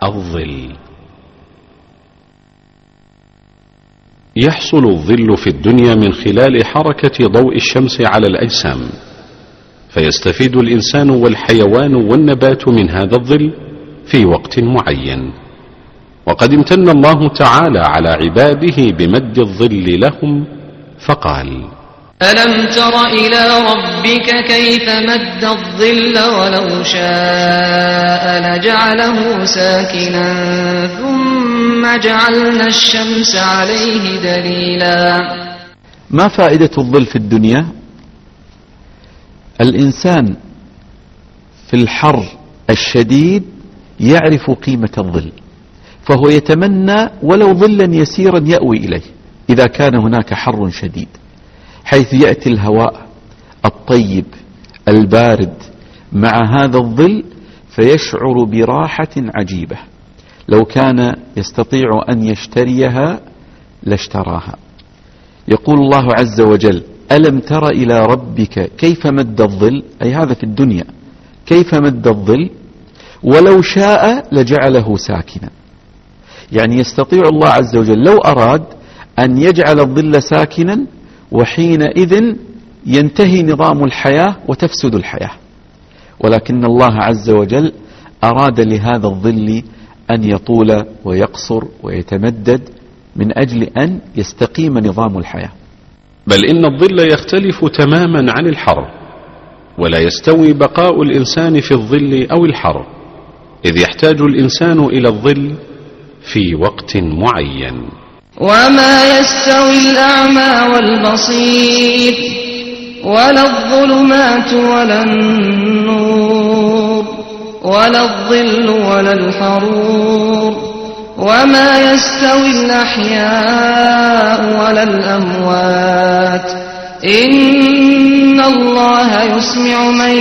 الظل. يحصل الظل في الدنيا من خلال حركة ضوء الشمس على الأجسام، فيستفيد الإنسان والحيوان والنبات من هذا الظل في وقت معين. وقد امتن الله تعالى على عباده بمد الظل لهم فقال: ألم تر إلى ربك كيف مد الظل ولو شاء لجعله ساكنا ثم جعلنا الشمس عليه دليلا. ما فائدة الظل في الدنيا؟ الإنسان في الحر الشديد يعرف قيمة الظل، فهو يتمنى ولو ظلا يسيرا يأوي إليه إذا كان هناك حر شديد، حيث يأتي الهواء الطيب البارد مع هذا الظل فيشعر براحة عجيبة. لو كان يستطيع أن يشتريها لاشتراها. يقول الله عز وجل: ألم تر إلى ربك كيف مد الظل، أي هذا في الدنيا كيف مد الظل، ولو شاء لجعله ساكنا. يعني يستطيع الله عز وجل لو أراد أن يجعل الظل ساكنا، وحينئذ ينتهي نظام الحياة وتفسد الحياة. ولكن الله عز وجل أراد لهذا الظل أن يطول ويقصر ويتمدد من أجل أن يستقيم نظام الحياة. بل إن الظل يختلف تماما عن الحر، ولا يستوي بقاء الإنسان في الظل أو الحر، إذ يحتاج الإنسان إلى الظل في وقت معين. وما يستوي الأعمى والبصير ولا الظلمات ولا النور ولا الظل ولا الحرور وما يستوي الأحياء ولا الأموات إن الله يسمع من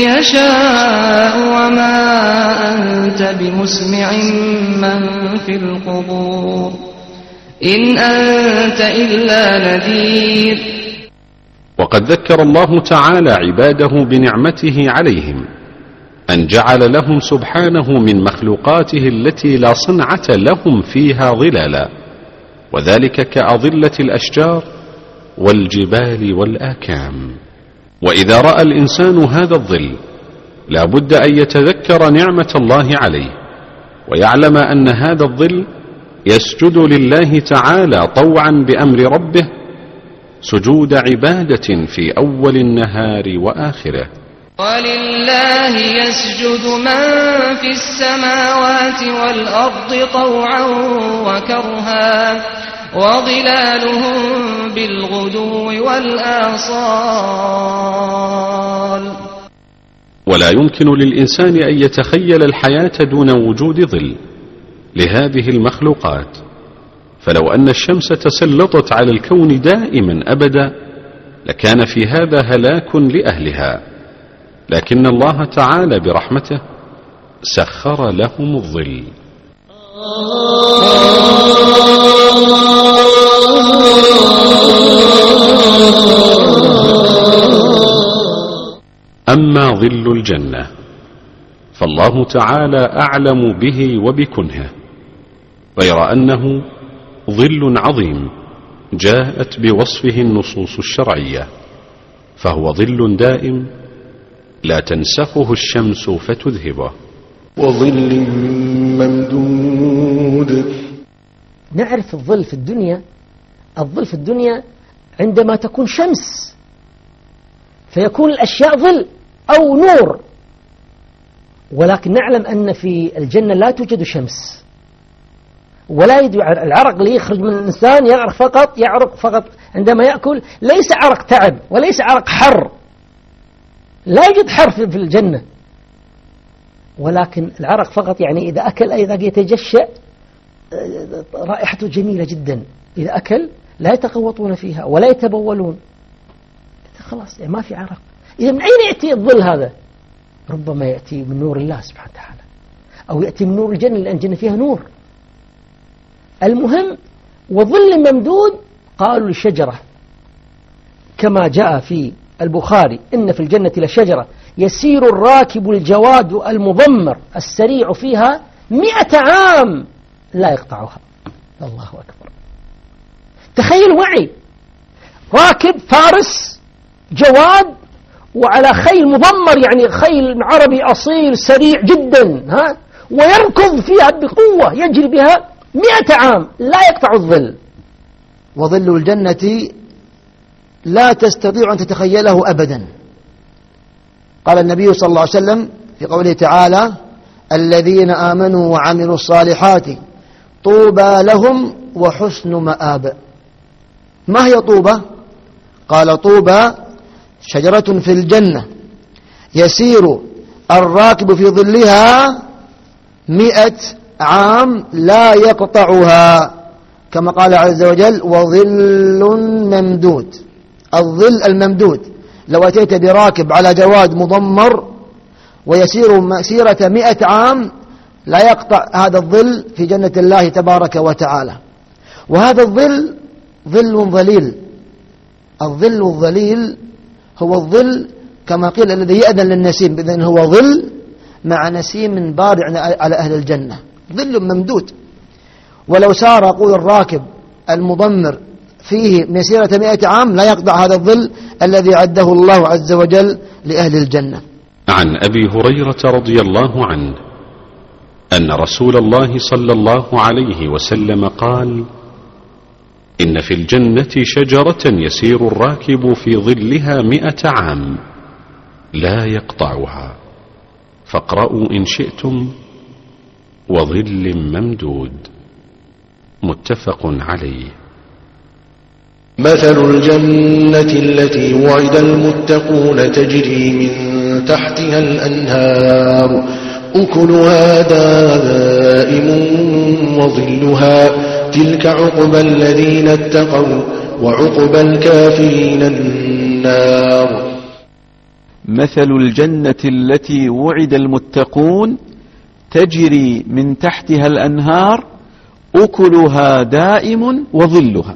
يشاء وما أنت بمسمع من في القبور إن أنت إلا نذير. وقد ذكر الله تعالى عباده بنعمته عليهم، أن جعل لهم سبحانه من مخلوقاته التي لا صنعة لهم فيها ظلالا، وذلك كأظلة الأشجار والجبال والآكام. وإذا رأى الإنسان هذا الظل لا بد أن يتذكر نعمة الله عليه، ويعلم أن هذا الظل يسجد لله تعالى طوعا بأمر ربه سجود عبادة في أول النهار وآخره. ولله يسجد من في السماوات والأرض طوعا وكرها وظلالهم بالغدو والآصال. ولا يمكن للإنسان أن يتخيل الحياة دون وجود ظل لهذه المخلوقات، فلو أن الشمس تسلطت على الكون دائما أبدا لكان في هذا هلاك لأهلها، لكن الله تعالى برحمته سخر لهم الظل. أما ظل الجنة فالله تعالى أعلم به وبكنهه، غير أنه ظل عظيم جاءت بوصفه النصوص الشرعية، فهو ظل دائم لا تنسخه الشمس فتذهبه. وظل ممدود. نعرف الظل في الدنيا، الظل في الدنيا عندما تكون شمس فيكون الأشياء ظل أو نور، ولكن نعلم أن في الجنة لا توجد شمس، ولا العرق اللي يخرج من الإنسان يعرق فقط عندما يأكل، ليس عرق تعب وليس عرق حر، لا يوجد حر في الجنة، ولكن العرق فقط. يعني إذا أكل أيضا يتجشأ، رائحته جميلة جدا، إذا أكل لا يتقوطون فيها ولا يتبولون، خلاص يعني ما في عرق. إذا من أين يأتي الظل هذا؟ ربما يأتي من نور الله سبحانه وتعالى، أو يأتي من نور الجنة لأن الجنة فيها نور. المهم وظل ممدود قالوا للشجرة كما جاء في البخاري إن في الجنة لشجرة يسير الراكب الجواد المضمر السريع فيها 100 عام لا يقطعها. الله أكبر. تخيل معي راكب فارس جواد وعلى خيل مضمر، يعني خيل عربي أصيل سريع جدا، ويركض فيها بقوة يجري بها 100 عام لا يقطع الظل. وظل الجنة لا تستطيع أن تتخيله أبدا. قال النبي صلى الله عليه وسلم في قوله تعالى: الذين آمنوا وعملوا الصالحات طوبى لهم وحسن مآب. ما هي طوبى؟ قال: طوبى شجرة في الجنة يسير الراكب في ظلها 100 عام لا يقطعها، كما قال عز وجل: وظل ممدود. الظل الممدود، لو أتيت براكب على جواد مضمر ويسير مسيرة 100 عام لا يقطع هذا الظل في جنة الله تبارك وتعالى. وهذا الظل ظل ظليل. الظل الظليل هو الظل كما قيل الذي يأذن للنسيم، بإذن هو ظل مع نسيم بارع على أهل الجنة، ظل ممدود. ولو سار يقول الراكب المضمر فيه مسيرة 100 عام لا يقطع هذا الظل الذي عده الله عز وجل لأهل الجنة. عن أبي هريرة رضي الله عنه أن رسول الله صلى الله عليه وسلم قال: إن في الجنة شجرة يسير الراكب في ظلها 100 عام لا يقطعها، فاقرأوا إن شئتم: وظل ممدود. متفق عليه. مثل الجنة التي وعد المتقون تجري من تحتها الأنهار أكلها دائم وظلها تلك عقبى الذين اتقوا وعقبى الكافرين النار. مثل الجنة التي وعد المتقون تجري من تحتها الأنهار أكلها دائم وظلها.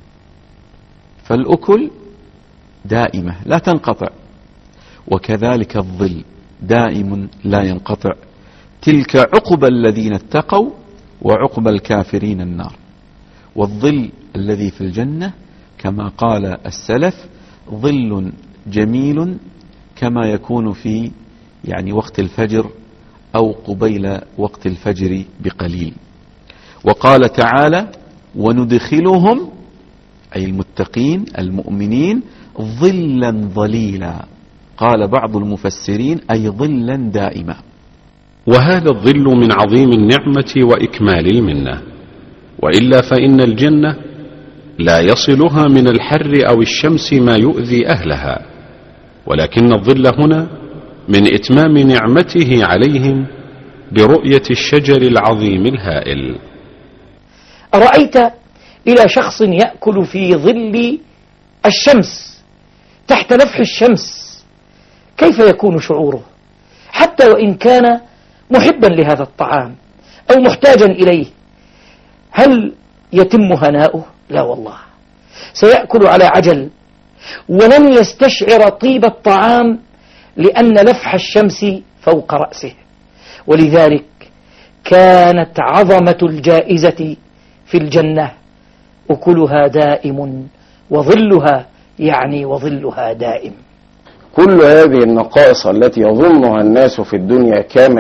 فالأكل دائمة لا تنقطع، وكذلك الظل دائم لا ينقطع. تلك عقبى الذين اتقوا وعقبى الكافرين النار. والظل الذي في الجنة كما قال السلف ظل جميل كما يكون في وقت الفجر أو قبيل وقت الفجر بقليل. وقال تعالى: وندخلهم أي المتقين المؤمنين ظلا ظليلا. قال بعض المفسرين أي ظلا دائما. وهذا الظل من عظيم النعمة وإكمال المنة، وإلا فإن الجنة لا يصلها من الحر أو الشمس ما يؤذي أهلها، ولكن الظل هنا من إتمام نعمته عليهم برؤية الشجر العظيم الهائل. أرأيت إلى شخص يأكل في ظل الشمس تحت نفح الشمس كيف يكون شعوره؟ حتى وإن كان محبا لهذا الطعام أو محتاجا إليه، هل يتم هناؤه؟ لا والله، سيأكل على عجل ولن يستشعر طيب الطعام لأن نفح الشمس فوق رأسه. ولذلك كانت عظمة الجائزة في الجنة أكلها دائم وظلها، يعني وظلها دائم. كل هذه النقائص التي يظنها الناس في الدنيا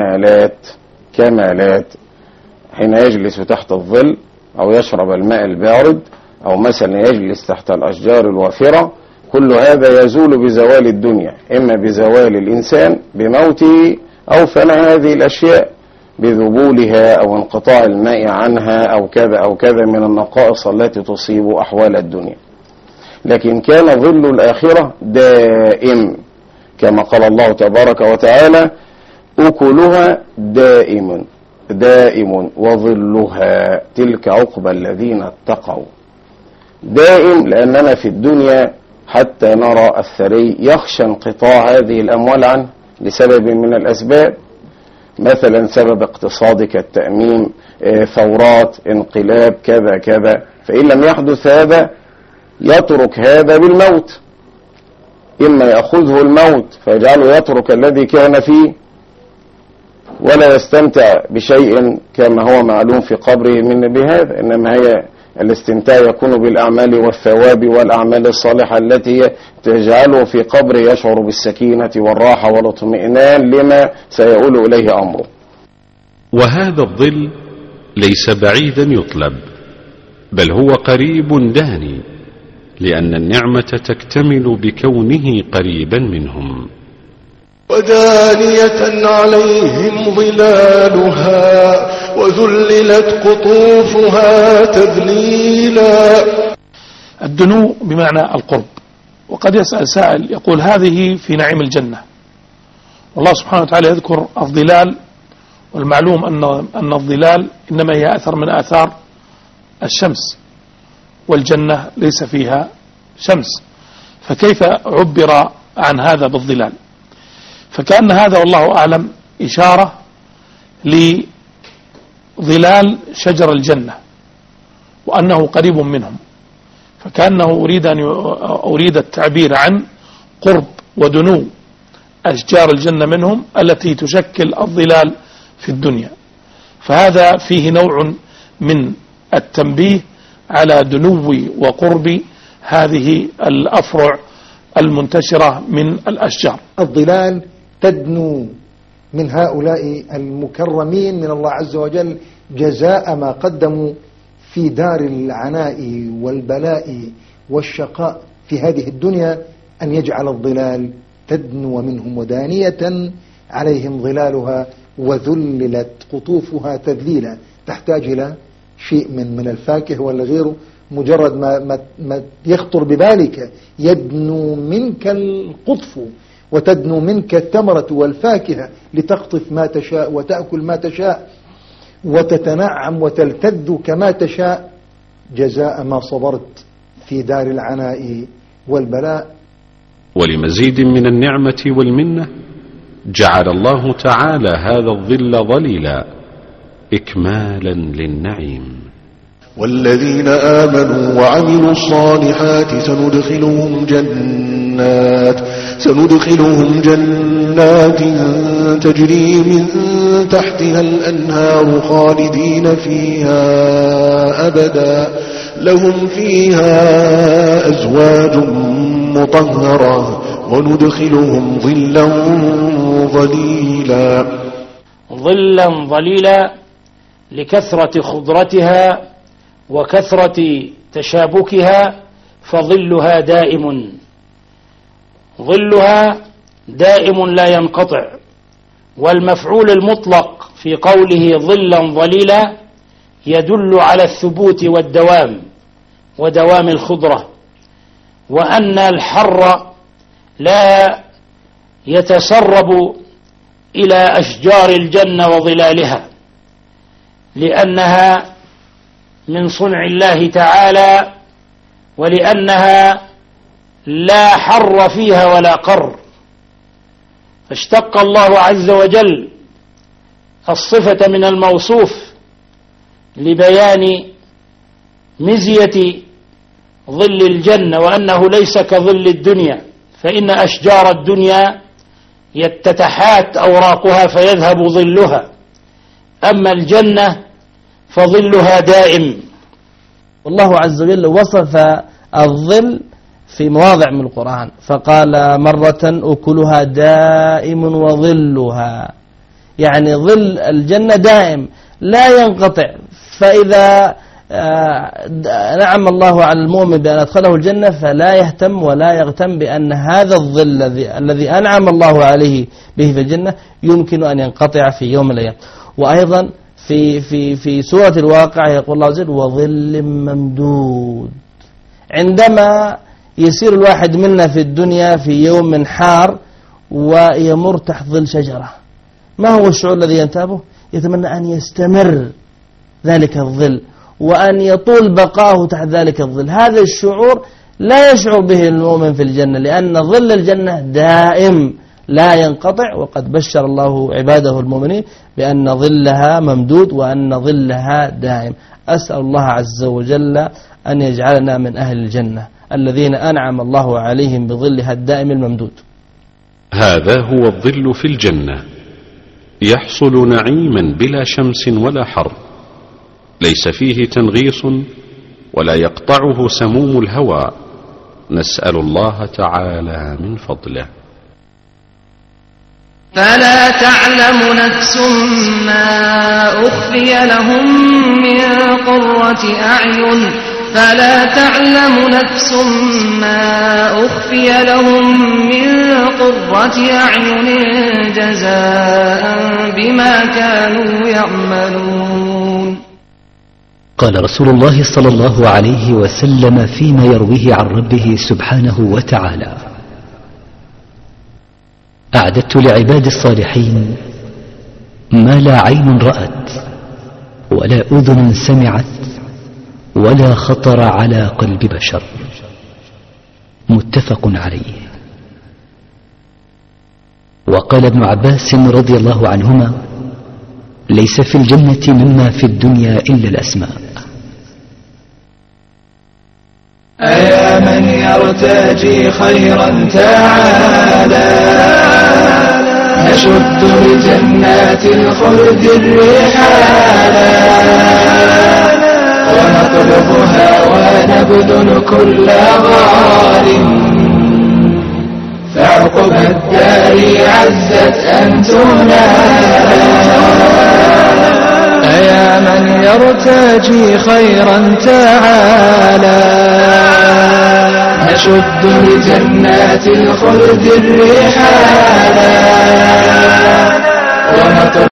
كمالات حين يجلس تحت الظل أو يشرب الماء البارد أو مثلا يجلس تحت الأشجار الوافرة، كل هذا يزول بزوال الدنيا، إما بزوال الإنسان بموته أو فناء هذه الأشياء بذبولها أو انقطاع الماء عنها أو كذا أو كذا من النقائص التي تصيب أحوال الدنيا. لكن كان ظل الآخرة دائم كما قال الله تبارك وتعالى: أكلها دائم وظلها تلك عقبى الذين اتقوا. دائم لأننا في الدنيا حتى نرى الثري يخشى انقطاع هذه الأموال عنه لسبب من الأسباب، مثلا سبب اقتصادي كالتأميم، ثورات، انقلاب، كذا كذا. فإن لم يحدث هذا يترك هذا بالموت، إما يأخذه الموت فيجعله يترك الذي كان فيه ولا يستمتع بشيء كما هو معلوم في قبره من بهذا، إنما هي الاستمتاع يكون بالأعمال والثواب والأعمال الصالحة التي تجعله في قبره يشعر بالسكينة والراحة والاطمئنان لما سيؤول إليه أمره. وهذا الظل ليس بعيدا يطلب، بل هو قريب داني، لأن النعمة تكتمل بكونه قريبا منهم. ودانية عليهم ظلالها وذللت قطوفها تذليلا. الدنو بمعنى القرب. وقد يسأل سائل يقول هذه في نعيم الجنة، والله سبحانه وتعالى يذكر الظلال، والمعلوم أن الظلال إنما هي أثر من آثار الشمس، والجنة ليس فيها شمس، فكيف عبر عن هذا بالظلال؟ فكأن هذا والله أعلم إشارة لظلال شجر الجنة وأنه قريب منهم، فكأنه أريد التعبير عن قرب ودنو أشجار الجنة منهم التي تشكل الظلال في الدنيا. فهذا فيه نوع من التنبيه على دنو وقرب هذه الأفرع المنتشرة من الأشجار. الظلال تدنو من هؤلاء المكرمين من الله عز وجل جزاء ما قدموا في دار العناء والبلاء والشقاء في هذه الدنيا، أن يجعل الظلال تدنو منهم ودانية عليهم ظلالها وذللت قطوفها تذليلا. تحتاج إلى شيء من الفاكهة ولا غيره، مجرد ما يخطر ببالك يدنو منك القطف وتدنو منك التمرة والفاكهة لتقطف ما تشاء وتأكل ما تشاء وتتنعم وتلتذ كما تشاء جزاء ما صبرت في دار العناء والبلاء. ولمزيد من النعمة والمنة جعل الله تعالى هذا الظل ظليلا إكمالا للنعيم. والذين آمنوا وعملوا الصالحات سندخلهم جنات تجري من تحتها الأنهار خالدين فيها أبدا لهم فيها أزواج مطهرة وندخلهم ظلا ظليلا. ظلا ظليلا لكثرة خضرتها وكثرة تشابكها، فظلها دائم، ظلها دائم لا ينقطع. والمفعول المطلق في قوله ظلا ظليلا يدل على الثبوت والدوام ودوام الخضرة، وأن الحر لا يتسرب إلى أشجار الجنة وظلالها، لأنها من صنع الله تعالى، ولأنها لا حر فيها ولا قر. فاشتق الله عز وجل الصفة من الموصوف لبيان مزية ظل الجنة، وأنه ليس كظل الدنيا، فإن أشجار الدنيا تتحات أوراقها فيذهب ظلها، أما الجنة فظلها دائم. والله عز وجل وصف الظل في مواضع من القرآن، فقال مرة أكلها دائم وظلها، يعني ظل الجنة دائم لا ينقطع. فإذا نعم الله على المؤمن بأن أدخله الجنة فلا يهتم ولا يغتم بأن هذا الظل الذي أنعم الله عليه به في الجنة يمكن أن ينقطع في يوم من الأيام. وأيضا في سورة الواقع يقول الله عز وجل وظل ممدود. عندما يسير الواحد منا في الدنيا في يوم حار ويمر تحت ظل شجرة، ما هو الشعور الذي ينتابه؟ يتمنى أن يستمر ذلك الظل وأن يطول بقاه تحت ذلك الظل. هذا الشعور لا يشعر به المؤمن في الجنة، لأن ظل الجنة دائم لا ينقطع، وقد بشر الله عباده المؤمنين بأن ظلها ممدود وأن ظلها دائم. أسأل الله عز وجل أن يجعلنا من أهل الجنة الذين أنعم الله عليهم بظلها الدائم الممدود. هذا هو الظل في الجنة، يحصل نعيما بلا شمس ولا حر، ليس فيه تنغيص ولا يقطعه سموم الهوى، نسأل الله تعالى من فضله. فلا تعلم نفس ما أخفي لهم من قرة أعين فلا تعلم نفس ما أخفي لهم من قرة أعين جزاء بما كانوا يعملون. قال رسول الله صلى الله عليه وسلم فيما يرويه عن ربه سبحانه وتعالى: أعددت لعباد الصالحين ما لا عين رأت ولا أذن سمعت ولا خطر على قلب بشر. متفق عليه. وقال ابن عباس رضي الله عنهما: ليس في الجنة مما في الدنيا إلا الأسماء. أيا من يرتجي خيرا تعالى نشد لجنات الخلد الرحالا ونطلبها ونبذل كل غال فعقب الدار عزت أن تنال. أيا من يرتجي خيرا تعالى نشد لجنات الخلد الرحالا ونطلب